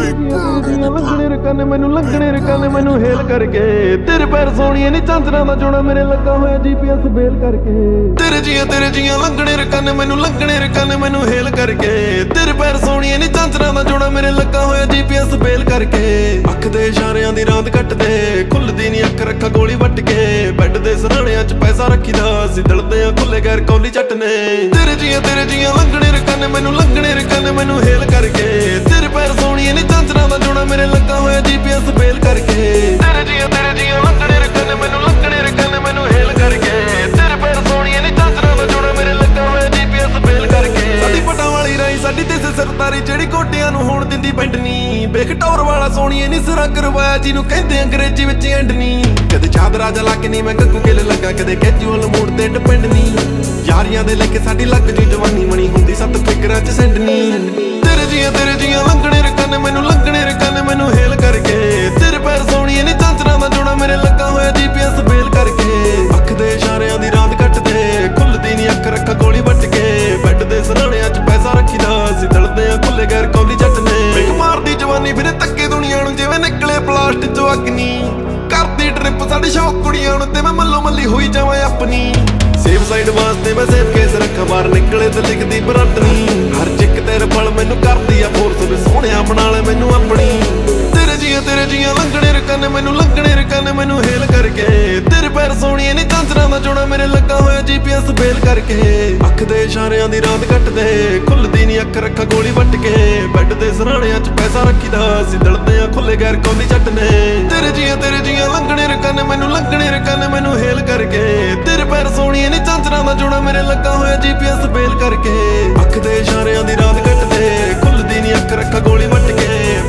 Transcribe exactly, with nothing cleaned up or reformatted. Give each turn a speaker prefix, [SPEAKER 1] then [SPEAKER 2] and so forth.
[SPEAKER 1] ਲੰਘਣੇ ਰਕਾਨੇ ਮੈਨੂੰ ਲੰਘਣੇ ਰਕਾਨੇ ਮੈਨੂੰ ਹੇਲ ਕਰਕੇ ਤੇਰੇ ਪੈਰ ਸੋਹਣੀਏ ਨੀ ਚਾਂਦਰਾਂ ਦਾ ਜੋੜਾ ਮੇਰੇ ਲੱਗਾ ਹੋਇਆ ਜੀਪੀਐਸ ਬੇਲ ਕਰਕੇ ਤੇਰੇ ਜੀਆਂ ਤੇਰੇ ਜੀਆਂ ਲੰਘਣੇ ਰਕਾਨੇ ਮੈਨੂੰ ਲੰਘਣੇ ਰਕਾਨੇ ਮੈਨੂੰ ਹੇਲ ਕਰਕੇ ਤੇਰੇ ਪੈਰ ਸੋਹਣੀਏ ਨੀ ਚਾਂਦਰਾਂ ਦਾ ਜੋੜਾ ਮੇਰੇ ਲੱਗਾ ਹੋਇਆ ਜੀਪੀਐਸ ਬੇਲ ਕਰਕੇ ਅੱਖ ਦੇ ਇਸ਼ਾਰਿਆਂ ਦੀ ਰਾਂਦ ਕੱਟਦੇ ਖੁੱਲਦੀ ਨੀ ਅੱਖ ਰੱਖਾ ਗੋਲੀ ਵੱਟ ਕੇ ਬੈੱਡ ਦੇ ਸਰਾਣਿਆਂ 'ਚ ਪੈਸਾ ਰੱਖੀਦਾ ਅਸੀਂ ਦਲਦੇ ਆ ਖੁੱਲੇ ਗੈਰ ਕੌਲੀ ਚੱਟ ਨੇ ਤੇਰੇ ਜੀਆਂ ਤੇਰੇ ਜੀਆਂ ਲੰਘਣੇ ਰਕਾਨੇ ਮੈਨੂੰ ਲੰਘਣੇ ਰਕਾਨੇ ਮੈਨੂੰ ਹੇਲ ਕਰਕੇ ਤੇਰੇ ਪੈਰ ਸੋਹਣੀਏ ਨੀ ਚਾਂਦਰਾਂ ਦਾ ਜੋੜਾ ਮੇਰੇ ਲੱਗਾ ਹੋਇਆ ਜੀਪੀਐਸ ਬੇਲ ਕਰਕੇ ਤੇਰੇ ਜੀਆਂ ਤੇਰੇ ਜੀਆਂ ਲੰਘਣੇ ਰਕਾਨੇ ਮੈਨੂੰ ਲੰਘਣੇ ਰਕਾਨੇ ਮੈਨੂੰ ਹੇਲ ਕਰਕੇ ਤੇਰੇ ਪੈਰ ਸੋਹਣੀਏ ਨੀ ਚਾਂਦਰਾਂ ਦਾ ਜੋੜਾ ਮੇਰੇ ਲੱਗਾ ਹੋਇਆ ਜੀਪੀਐਸ ਬੇਲ ਕਰਕੇ ਸਾਡੀ ਪਟਾਂ ਵਾਲੀ ਰਾਈ ਸਾਡੀ ਤੇ ਸਰਦਾਰੀ ਜਿਹੜੀ ਕੋਟਿਆਂ ਨੂੰ ਹੋਣ ਦਿੰਦੀ ਪੈਂਟਨੀ ਵੇਖ ਟੌਰ ਵਾਲਾ ਸੋਹਣੀਏ ਨੀ ਸਿਰਾ ਕਰਵਾਇਆ ਜਿਹਨੂੰ ਕਹਿੰਦੇ ਅੰਗਰੇਜ਼ੀ ਵਿੱਚ ਐਂਡਨੀ ਕਦੇ ਚਾਦਰਾ ਜਲਾ ਕੇ ਨੀ ਮੈਂ ਗੱਗੂ ਗਿੱਲ ਲੱਗਾ ਕਦੇ ਕੈਜੂਅਲ ਮੂਡ ਤੇ ਡਿਪੈਂਡ ਨੀ ਯਾਰੀਆਂ ਦੇ ਲੈ ਕੇ ਸਾਡੀ ਲੱਗ ਜੀ ਜਵਾਨੀ ਮਣੀ ਹੁੰਦੀ ਸੱਤ ਫਿਕਰਾਂ 'ਚ ਸੈਂਡਨੀ ਤੇਰੇ ਜੀਆਂ ਤੇਰੇ ਜੀਆਂ ਲੰਘਣੇ ਰਕਾਨੇ ਮੈਨੂੰ ਲੰਘਣੇ ਰਕਾਨੇ ਮੈਨੂੰ ਹੇਲ ਕਰਕੇ ਤੇਰੇ ਪੈਰ ਸੋਹਣੀਏ ਨੀ ਚਾਂਦਰਾਂ ਦਾ ਜੋੜਾ ਮੇਰੇ ਲੱਗਾ ਹੋਇਆ ਜੀਪੀਐਸ ਬੇਲ ਕਰਕੇ ਅੱਖ ਦੇ ਇਸ਼ਾਰਿਆਂ ਦੀ ਰਾਂਦ ਕੱਟਦੇ ਖੁੱਲਦੀ ਨੀ ਅੱਖ ਰੱਖਾ ਗੋਲੀ ਵੱਟ ਕੇ ਬੈੱਡ ਦੇ ਸਰਾਣਿਆਂ 'ਚ ਪੈਸਾ ਰੱਖੀਦਾ ਅਸੀਂ ਦਲਦੇ ਆ ਖੁੱਲੇ ਗੈਰ ਕੌਲੀ ਜੱਟ ਨੇ ਬਿਗ ਮਾਰਦੀ ਜਵਾਨੀ ਫਿਰੇ ਤੱਕੇ ਦੁਨੀਆ ਨੂੰ ਜਿਵੇਂ ਨਿਕਲੇ ਪਲਾਸਟਿਕ 'ਚੋਂ ਅਗਨੀ ਕਰਦੀ ਟ੍ਰਿਪ ਸਾਡੀ ਸ਼ੌਕ ਕੁੜੀਆਂ ਨੂੰ ਤੇ ਮੈਂ ਮੱਲੋ ਮੱਲੀ ਹੋਈ ਜਾਵਾਂ ਆਪਣੀ ਸੇਫ ਸਾਈਡ ਵਾਸਤੇ ਮੈਂ ਸੇਫ ਕੇਸ ਰੱਖਾਂ ਬਾਹਰ ਨਿਕਲੇ ਤੇ ਲਿਖਦੀ ਬਰਤਨੀ ਹਰ ਜਿੱਕ ਤੇਰੇ ਪਲ ਮੈਨੂੰ ਕਰਦੀ ਆ ਫੋਰਸ ਵੀ ਸੋਹਣਿਆ ਬਣਾ ਲੈ ਮੈਨੂੰ ਆਪਣੀ ਤੇਰੇ ਜੀਆਂ ਤੇਰੇ ਜੀਆਂ ਲੰਘਣੇ ਰਕਾਨੇ ਮੈਨੂੰ ਲੰਘਣੇ ਰਕਾਨੇ ਮੈਨੂੰ ਹੇਲ ਕਰਕੇ ਤੇਰੇ ਪੈਰ ਸੋਹਣੀਏ ਨੀ ਚਾਂਦਰਾਂ ਦਾ ਜੋੜਾ ਮੇਰੇ ਲੱਗਾ ਹੋਇਆ ਜੀਪੀਐਸ ਬੇਲ ਕਰਕੇ ਅੱਖ ਦੇ ਇਸ਼ਾਰਿਆਂ ਦੀ ਰਾਂਦ ਕੱਟਦੇ ਖੁੱਲਦੀ ਨੀ ਅੱਖ ਰੱਖਾ ਗੋਲੀ ਵੱਟ ਕੇ ਬੈੱਡ ਦੇ ਸਰਾਣਿਆਂ 'ਚ ਪੈਸਾ ਰੱਖੀਦਾ ਅਸੀਂ ਦਲਦੇ ਆ ਖੁੱਲੇ ਗੈਰ ਕੌਲੀ ਚੱਟ ਨੇ ਤੇਰੇ ਜੀਆਂ ਤੇਰੇ ਜੀਆਂ ਲੰਘਣੇ ਰਕਾਨੇ ਮੈਨੂੰ ਲੰਘਣੇ ਰਕਾਨੇ ਮੈਨੂੰ ਹੇਲ ਕਰਕੇ ਤੇਰੇ ਪੈਰ ਸੋਹਣੀਏ ਨੀ ਚਾਂਦਰਾਂ ਦਾ ਜੋੜਾ ਮੇਰੇ ਲੱਗਾ ਹੋਇਆ ਜੀਪੀਐਸ ਬੇਲ ਕਰਕੇ ਅੱਖ ਦੇ ਇਸ਼ਾਰਿਆਂ ਦੀ ਰਾਂਦ ਕੱਟਦੇ ਖੁੱਲਦੀ ਨੀ ਅੱਖ ਰੱਖਾ ਗੋਲੀ ਵੱਟ ਕੇ